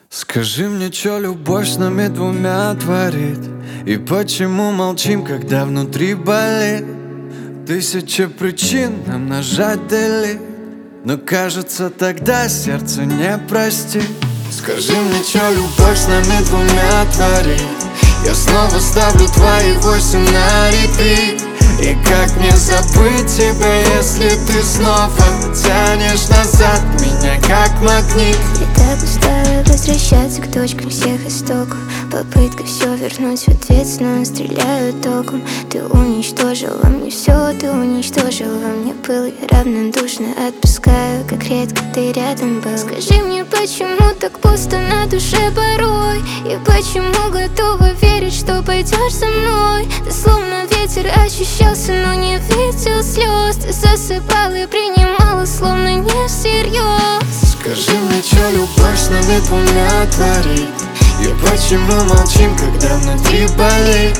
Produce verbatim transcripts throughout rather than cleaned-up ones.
Скажи мне, чё любовь с нами двумя творит? И почему молчим, когда внутри болит? Тысяча причин нам нажать delete, но кажется, тогда сердце не простит. Скажи мне, чё любовь с нами двумя творит? Я снова ставлю твои восемь на репит. И как мне забыть тебя, если ты снова тянешь назад меня, как магнит? Река пустая, возвращаться к точкам всех истоков. Попытка все вернуть в ответственность, стреляю током. Ты уничтожила мне все, ты уничтожила во мне пыл. Я равнодушно отпускаю, как редко ты рядом был. Скажи мне, почему так пусто на душе порой? И почему готова верить, что пойдешь со мной? Ты словно ветер ощущался, но не видел слез. Ты засыпал и принимала, словно не всерьез. Скажи мне, чё любовь с нами двумя творит? И почему молчим, когда внутри болит?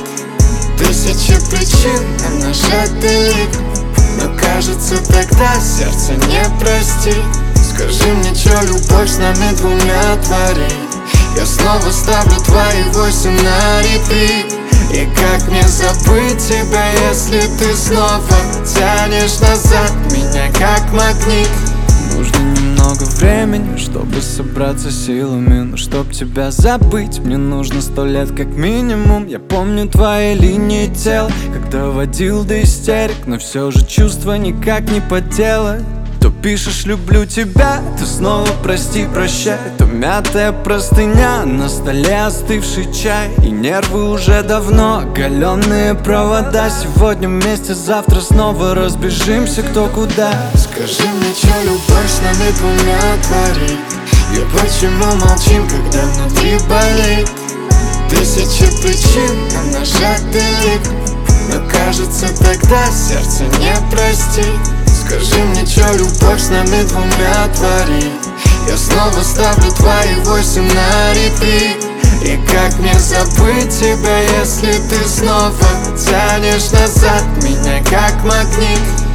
Тысячи причин нам нажать delete, но кажется, тогда сердце не простит. Скажи мне, чё любовь с нами двумя творит? Я снова ставлю твои восемь на репит. И как мне забыть тебя, если ты снова тянешь назад меня, как магнит? Нужно немного времени, чтобы собраться силами. Но чтоб тебя забыть, мне нужно сто лет как минимум. Я помню твои линии тел, когда водил до истерик, но все же чувства никак не поделать. То пишешь «люблю тебя», то снова «прости, прощай». То мятая простыня, на столе остывший чай. И нервы уже давно оголенные провода. Сегодня вместе, завтра снова разбежимся кто куда. Скажи мне, чё любовь с нами двумя творит? И почему молчим, когда внутри болит? Тысячи причин нам нажать delete, но кажется, тогда сердце не простит. Скажи мне, чё любовь с нами двумя творит? Я снова ставлю твои восемь на репит. И как мне забыть тебя, если ты снова тянешь назад меня, как магнит?